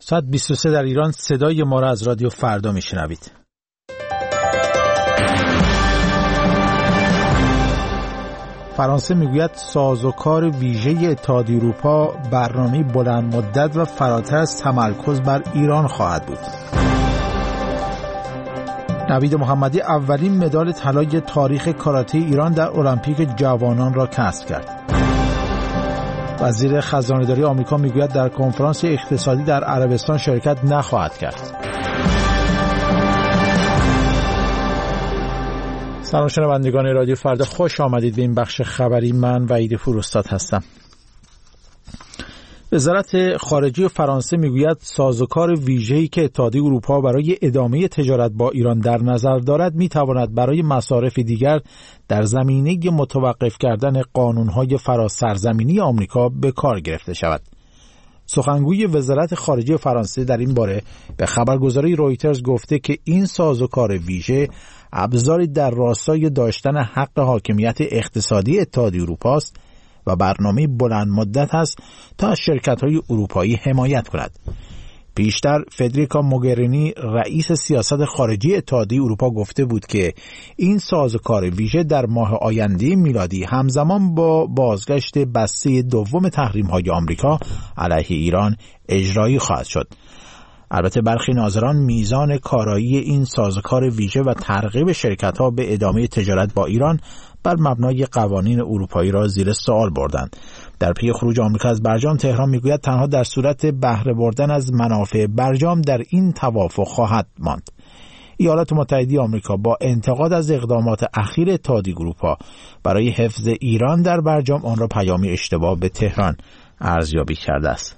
ساعت 23 در ایران صدای ما را از رادیو فردا میشنوید. فرانسه میگوید سازوکار ویژه اتحادیه اروپا برنامه بلند مدت و فراتر از تمرکز بر ایران خواهد بود. نوید محمدی اولین مدال طلای تاریخ کاراته ایران در المپیک جوانان را کسب کرد. وزیر خزانه‌داری آمریکا میگوید در کنفرانس اقتصادی در عربستان شرکت نخواهد کرد. سلام شنوندگان رادیو فردا، خوش آمدید به این بخش خبری. من وحید فروستاد هستم. وزارت خارجه فرانسه میگوید سازوکار ویژه‌ای که اتحادیه اروپا برای ادامه تجارت با ایران در نظر دارد میتواند برای مصارف دیگر در زمینه متوقف کردن قانون‌های فراسرزمینی آمریکا به کار گرفته شود. سخنگوی وزارت خارجه فرانسه در این باره به خبرگزاری رویترز گفته که این سازوکار ویژه ابزاری در راستای داشتن حق حاکمیت اقتصادی اتحادیه اروپا است و برنامه بلند مدت است تا از شرکت‌های اروپایی حمایت کند. پیشتر فدریکا موگرینی رئیس سیاست خارجی اتحادیه اروپا گفته بود که این سازوکار ویژه در ماه آینده میلادی همزمان با بازگشت بسته دوم تحریم‌های آمریکا علیه ایران اجرایی خواهد شد. البته برخی ناظران میزان کارایی این سازوکار ویژه و ترغیب شرکت‌ها به ادامه تجارت با ایران بر مبنای قوانین اروپایی را زیر سوال بردند. در پی خروج آمریکا از برجام، تهران میگوید تنها در صورت بهره بردن از منافع برجام در این توافق خواهد ماند. ایالات متحده آمریکا با انتقاد از اقدامات اخیر اتحادیه اروپا برای حفظ ایران در برجام، آن را پیامی اشتباه به تهران ارزیابی کرده است.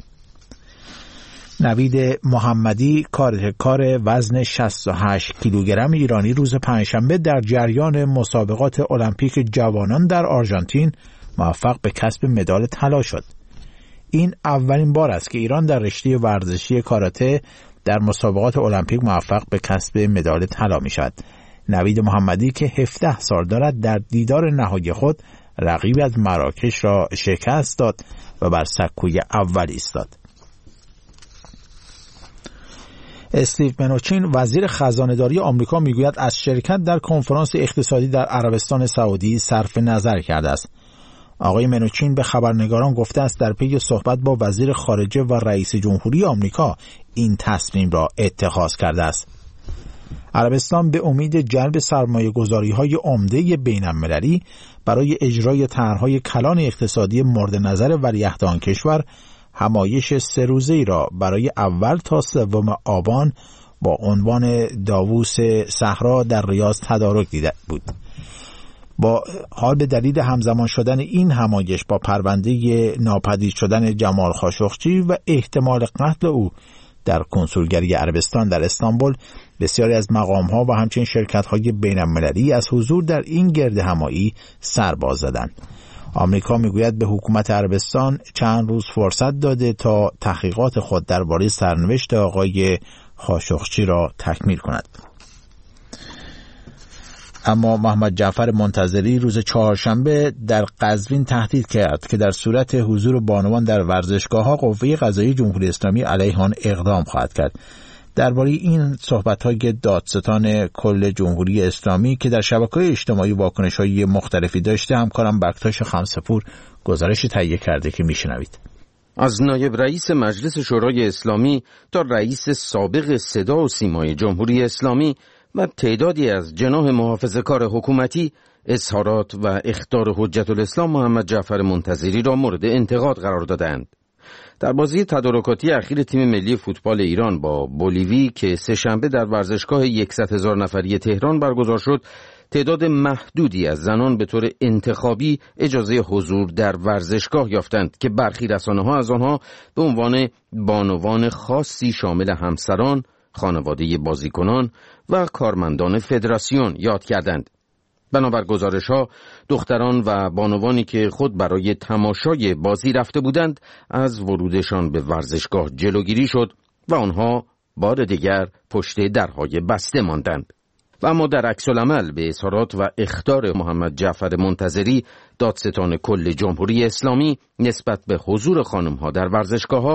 نوید محمدی کاراته‌کار وزن 68 کیلوگرم ایرانی روز پنجشنبه در جریان مسابقات المپیک جوانان در آرژانتین موفق به کسب مدال طلا شد. این اولین بار است که ایران در رشته ورزشی کاراته در مسابقات المپیک موفق به کسب مدال طلا می شود. نوید محمدی که 17 سال دارد در دیدار نهایی خود رقیب از مراکش را شکست داد و بر سکوی اول ایستاد. استیو منوچین وزیر خزانه‌داری آمریکا میگوید از شرکت در کنفرانس اقتصادی در عربستان سعودی صرف نظر کرده است. آقای منوچین به خبرنگاران گفته است در پی صحبت با وزیر خارجه و رئیس جمهوری آمریکا این تصمیم را اتخاذ کرده است. عربستان به امید جلب سرمایه‌گذاری‌های عمده بین‌المللی برای اجرای طرح‌های کلان اقتصادی مورد نظر ولیعهد آن کشور همایش 3 روزه‌ای را برای اول تا 3 آبان با عنوان داووس صحرا در ریاض تدارک دیده بود. با حال به دلیل همزمان شدن این همایش با پرونده ناپدید شدن جمال خاشقچی و احتمال قتل او در کنسولگری عربستان در استانبول، بسیاری از مقام‌ها و همچنین شرکت‌های بین‌المللی از حضور در این گرد همایی سر باز زدند. آمریکا میگوید به حکومت عربستان چند روز فرصت داده تا تحقیقات خود درباره سرنوشت آقای خاشقچی را تکمیل کند. اما محمد جعفر منتظری روز چهارشنبه در قزوین تهدید کرد که در صورت حضور بانوان در ورزشگاه‌ها قوه قضاییه جمهوری اسلامی علیه آن اقدام خواهد کرد. درباره این صحبت‌های دادستان کل جمهوری اسلامی که در شبکه‌های اجتماعی واکنش‌های مختلفی داشته، همکارم بکتاش خمسه‌پور گزارشی تهیه کرده که میشنوید. از نایب رئیس مجلس شورای اسلامی تا رئیس سابق صدا و سیمای جمهوری اسلامی و تعدادی از جناح محافظه‌کار حکومتی اظهارات و اخطار حجت الاسلام محمد جعفر منتظری را مورد انتقاد قرار دادند. در بازی تدارکاتی اخیر تیم ملی فوتبال ایران با بولیوی که سه‌شنبه در ورزشگاه 100,000 نفری تهران برگزار شد، تعداد محدودی از زنان به طور انتخابی اجازه حضور در ورزشگاه یافتند که برخی رسانه‌ها از آنها به عنوان بانوان خاصی شامل همسران، خانواده بازیکنان و کارمندان فدراسیون یاد کردند. بنابر گزارش‌ها، دختران و بانوانی که خود برای تماشای بازی رفته بودند از ورودشان به ورزشگاه جلوگیری شد و آنها بار دیگر پشت درهای بسته ماندند. و اما در عکس‌العمل به اظهارات و اخطار محمد جعفر منتظری دادستان کل جمهوری اسلامی نسبت به حضور خانم‌ها در ورزشگاه‌ها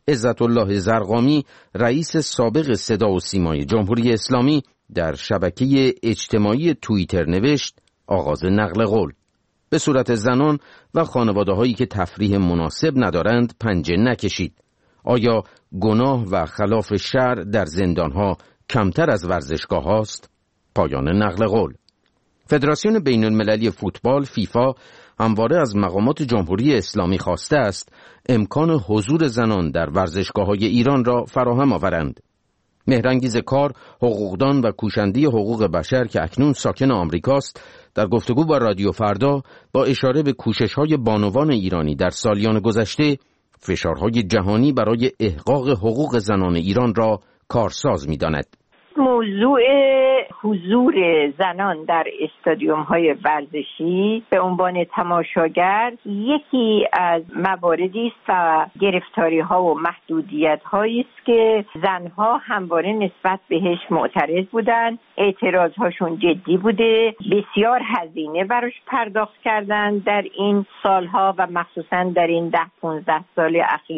عزت الله زرقامی رئیس سابق صدا و سیمای جمهوری اسلامی در شبکه اجتماعی توییتر نوشت آغاز نقل قول. به صورت زنان و خانواده هایی که تفریح مناسب ندارند پنجه نکشید. آیا گناه و خلاف شرع در زندان ها کمتر از ورزشگاه هاست؟ پایان نقل قول. فدراسیون بین المللی فوتبال فیفا همواره از مقامات جمهوری اسلامی خواسته است امکان حضور زنان در ورزشگاه‌های ایران را فراهم آورند. مهرانگیز کار، حقوقدان و کوشنده حقوق بشر که اکنون ساکن آمریکاست، در گفتگو با رادیو فردا با اشاره به کوشش‌های بانوان ایرانی در سالیان گذشته، فشارهای جهانی برای احقاق حقوق زنان ایران را کارساز می‌داند. موضوع حضور زنان در استادیوم‌های ورزشی به عنوان تماشاگر یکی از مواردی است و گرفتاری‌ها و محدودیت‌هایی است که زن‌ها همواره نسبت بهش معترض بودند. اعتراض‌هاشون جدی بوده، بسیار هزینه براش پرداخت کردن در این سالها و مخصوصاً در این 10-15 سال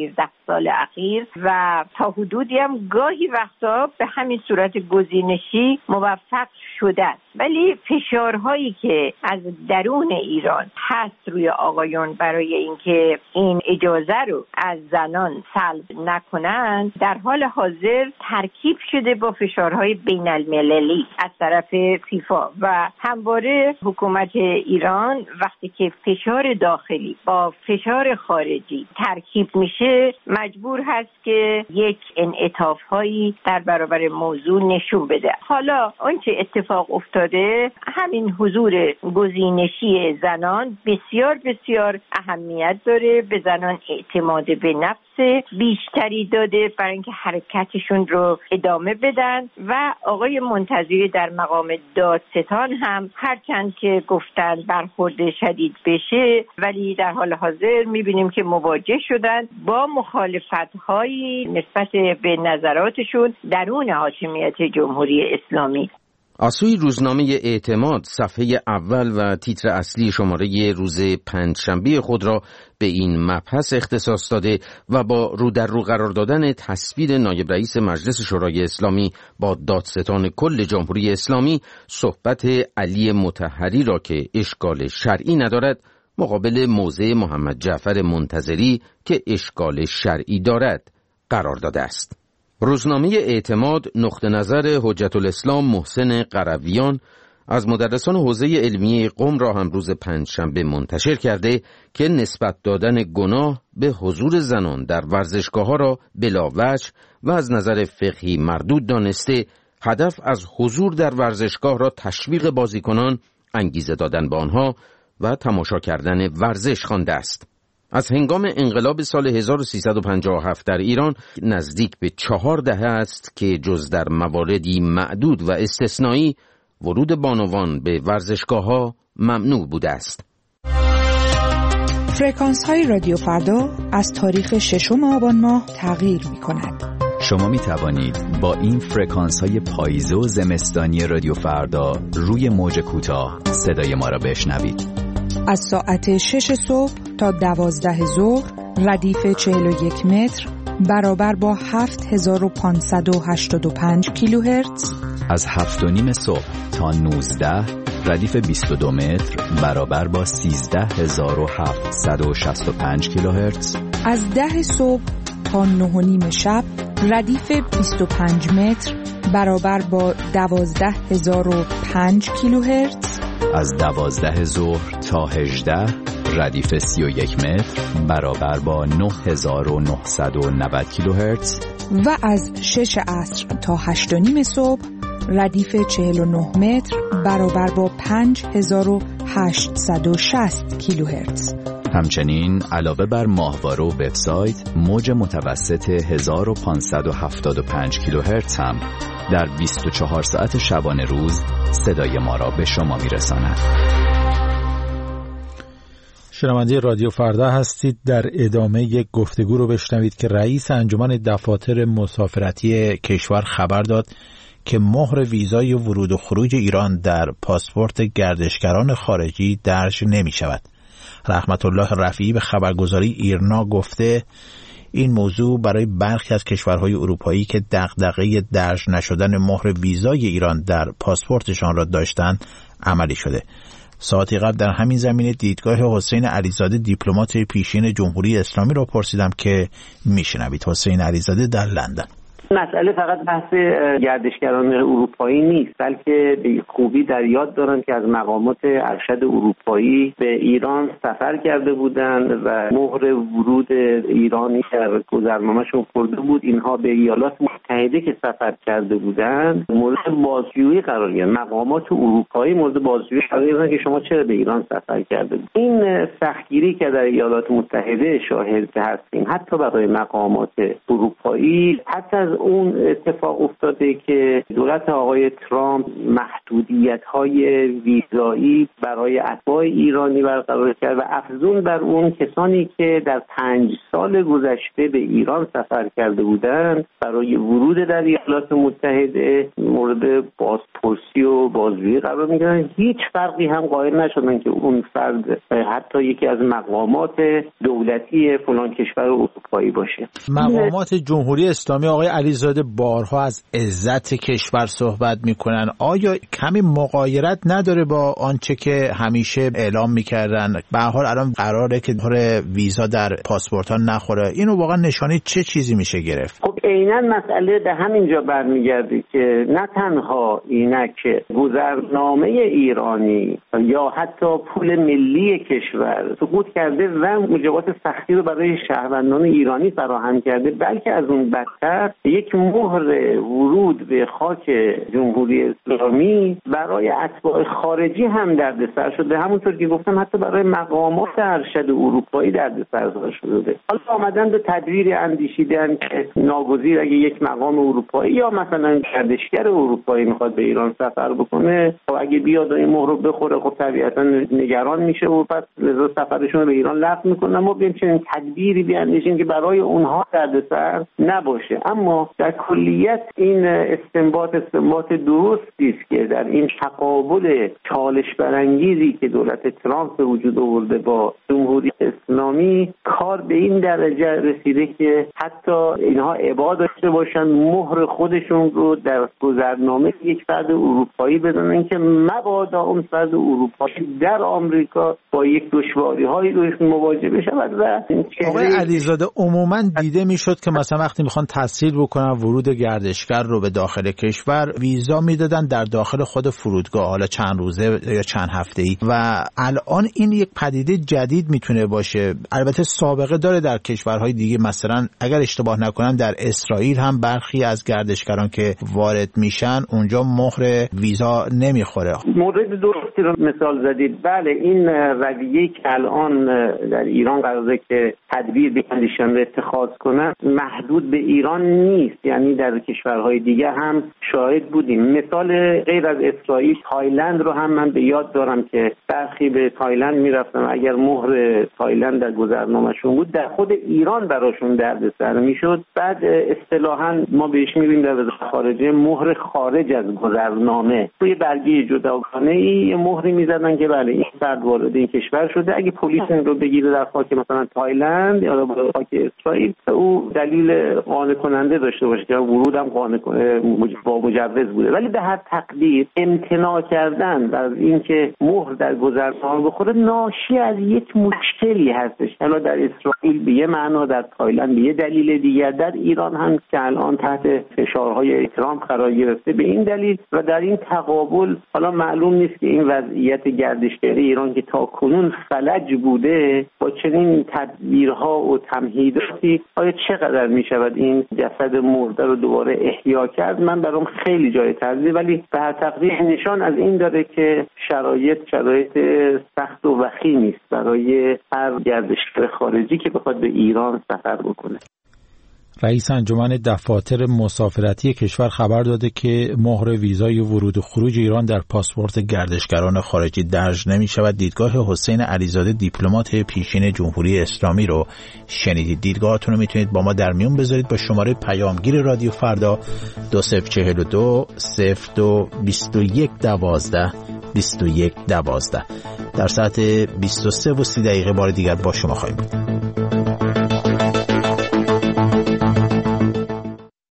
اخیر و تا حدودی هم گاهی وقتا به همین صورت گزینشی موفق شده است. ولی فشارهایی که از درون ایران هست روی آقایون برای اینکه این اجازه رو از زنان سلب نکنند در حال حاضر ترکیب شده با فشارهای بین المللی از طرف فیفا و همواره حکومت ایران وقتی که فشار داخلی با فشار خارجی ترکیب میشه مجبور هست که یک انعطاف‌هایی در برابر موضوع نشون بده. حالا آنچه اتفاق افتاده همین حضور گزینشی زنان بسیار بسیار اهمیت داره، به زنان اعتماد به نفس بیشتری داده برای اینکه حرکتشون رو ادامه بدن و آقای منتظری در مقام دادستان هم هرچند که گفتن برخورد شدید بشه ولی در حال حاضر میبینیم که مواجه شدن با مخالفت‌هایی نسبت به نظراتشون درون حاکمیت جمهوری اسلامی. آسوی روزنامه اعتماد صفحه اول و تیتر اصلی شماره روز پنجشنبه خود را به این مبحث اختصاص داده و با رو در رو قرار دادن تصویر نایب رئیس مجلس شورای اسلامی با دادستان کل جمهوری اسلامی صحبت علی مطهری را که اشکال شرعی ندارد مقابل موضع محمد جعفر منتظری که اشکال شرعی دارد قرار داده است. روزنامه اعتماد نقطه نظر حجت الاسلام محسن قرویان از مدرسان حوزه علمیه قم را هم روز پنجشنبه منتشر کرده که نسبت دادن گناه به حضور زنان در ورزشگاه‌ها را بلاوجه و از نظر فقهی مردود دانسته، هدف از حضور در ورزشگاه را تشویق بازیکنان، انگیزه دادن به آنها و تماشا کردن ورزش خوانده است. از هنگام انقلاب سال 1357 در ایران نزدیک به 4 دهه است که جز در مواردی معدود و استثنایی ورود بانوان به ورزشگاه‌ها ممنوع بوده است. فرکانس های رادیو فردا از تاریخ 6 آبان ماه تغییر می کند. شما می توانید با این فرکانس های پاییزه و زمستانی رادیو فردا روی موج کوتاه صدای ما را بشنوید. از ساعت 6 صبح تا 12 ظهر ردیف 41 متر برابر با 7585 کیلوهرتز. از 7:30 صبح تا 19 ردیف 22 متر برابر با 13765 کیلوهرتز. از 10 صبح تا 9:30 شب ردیف 25 متر برابر با 12005 کیلوهرتز. از 12 ظهر تا 18 ردیف 31 متر برابر با 9990 کیلوهرتز. و از 6 عصر تا 8:30 صبح ردیف 49 متر برابر با 5860 کیلوهرتز. همچنین علاوه بر ماهواره و وبسایت، موج متوسط 1575 کیلوهرتز هم در 24 ساعت شبانه روز صدای ما را به شما میرساند. شنونده رادیو فردا هستید. در ادامه یک گفتگو رو بشنوید که رئیس انجمن دفاتر مسافرتی کشور خبر داد که مهر ویزای ورود و خروج ایران در پاسپورت گردشگران خارجی درج نمی شود. رحمت الله رفیعی به خبرگزاری ایرنا گفته این موضوع برای برخی از کشورهای اروپایی که دغدغه درج نشدن مهر ویزای ایران در پاسپورتشان را داشتند عملی شده. ساعتی قبل در همین زمینه دیدگاه حسین علیزاده دیپلمات پیشین جمهوری اسلامی را پرسیدم که میشنوید. حسین علیزاده در لندن: مسئله فقط بحث گردشگران اروپایی نیست، بلکه به خوبی در یاد دارن که از مقامات ارشد اروپایی به ایران سفر کرده بودند و مهر ورود ایرانی در گذرنامه‌شون خورده بود. اینها به ایالات متحده که سفر کرده بودند مورد بازجویی قرار گرفتن. مقامات اروپایی مورد بازجویی قرار گرفتن که شما چرا به ایران سفر کرده بود. این سختگیری که در ایالات متحده شاهد هستیم حتی برای مقامات اروپایی، حتی از اون اتفاق افتاده که دولت آقای ترامپ محدودیت‌های ویزایی برای اتباع ایرانی برقرار کرد و افزون بر اون کسانی که در 5 سال گذشته به ایران سفر کرده بودند برای ورود در ایالات متحده مورد بازپرسی و بازجویی قرار می‌گیرن. هیچ فرقی هم قائل نشدن که اون فرد حتی یکی از مقامات دولتی فلان کشور اروپایی باشه. مقامات جمهوری اسلامی آقای علیزاده بارها از عزت کشور صحبت میکنن. آیا کمی مغایرت نداره با آنچه که همیشه اعلام میکردن؟ به هر حال الان قراره که ویزا در پاسپورت ها نخوره. اینو واقعا نشانه چه چیزی میشه گرفت؟ خب عیناً مسئله به همینجا برمیگرده که نه تنها اینک گذرنامه ایرانی یا حتی پول ملی کشور سقوط کرده و موجبات سختی رو برای شهروندان ایرانی فراهم کرده، بلکه از اون بدتر یک مهر ورود به خاک جمهوری اسلامی برای اتباع خارجی هم دردسر شده. همونطور که گفتم حتی برای مقامات ارشد اروپایی دردسر شده. حالا آمدن به تدبیر اندیشیدن که ناگزیر اگه یک مقام اروپایی یا مثلا گردشگر اروپایی میخواد به ایران سفر بکنه، خب اگه بیاد و این مهر رو بخوره خب طبیعتا نگران میشه و پس لذا سفرشون رو به ایران لغو میکنه. ما بیایم چنین تدبیری بیاندیشیم که برای اونها دردسر نباشه. اما در کلیت این استنباط درستی است که در این تقابل چالش برانگیزی که دولت ترامپ به وجود آورده با جمهوری اسلامی کار به این درجه رسیده که حتی اینها ابا داشته باشن مهر خودشون رو در گذرنامه یک فرد اروپایی بزنن که مبادا اون فرد اروپایی در آمریکا با یک دشواری‌هایی روش مواجه بشه. و آقای علیزاده عموما دیده میشد که مثلا وقتی میخوان تسهیل بکنن ورود گردشگر رو به داخل کشور ویزا میدادن در داخل خود فرودگاه، حالا چند روزه یا چند هفته‌ای، و الان این یک پدیده جدید میتونه باشه. البته سابقه داره در کشورهای دیگه، مثلا اگر اشتباه نکنم در اسرائیل هم برخی از گردشگران که وارد میشن اونجا مهر ویزا نمیخوره. مورد درستی رو مثال زدید. بله، این رویه‌ای که الان در ایران قراره که تدبیر بیاندیشن اتخاذ کنن محدود به ایران نیست، یعنی در کشورهای دیگه هم شاهد بودیم. مثال غیر از اسرائیل، تایلند رو هم من به یاد دارم که برخی به تایلند میرفتن، اگر مهر تایلند در گذرنامه‌شون بود در خود ایران براشون دردسر میشد. بعد اصطلاحاً ما بهش میگیم در وزارت خارجه مهر خارج از گذرنامه، توی برگه جداگانه‌ای یه مهری میزدن که بله این فرد وارد این کشور شده. اگه پلیس این رو بگیره در خاک مثلا تایلند یا در خاک اسرائیل، او دلیل قانع کننده داشته باشه که ورود هم با مجوز بوده. ولی به هر تقدیر امتناع کردن از اینکه مهر در گذرنامه بخوره ناشی از یک مشکلی هستش. حالا در اسرائیل به یه معنا، در تایلند به یه دلیل دیگر، در ایران هم که الان تحت فشارهای ترامپ قرار گرفته به این دلیل. و در این تقابل حالا معلوم نیست که این وضعیت گردشگری ایران که تا کنون فلج بوده با چنین تدبیرها و تمهیداتی آیا چقدر میشود این جسد مرده رو دوباره احیا کرد. من برام خیلی جای تردید، ولی به هر تقدیر نشان از این داره که شرایط سخت و وخیمی است برای هر گردشگر خارجی که بخواد به ایران سفر بکنه. رئیس انجمن دفاتر مسافرتی کشور خبر داده که مهر ویزای ورود و خروج ایران در پاسپورت گردشگران خارجی درج نمی شود. دیدگاه حسین علیزاده دیپلمات پیشین جمهوری اسلامی رو شنیدید. دیدگاهاتون رو میتونید با ما در میون بذارید با شماره پیامگیر رادیو فردا 2042 02 21 12 21 12. در ساعت 23:30 بار دیگر با شما خواهیم بود.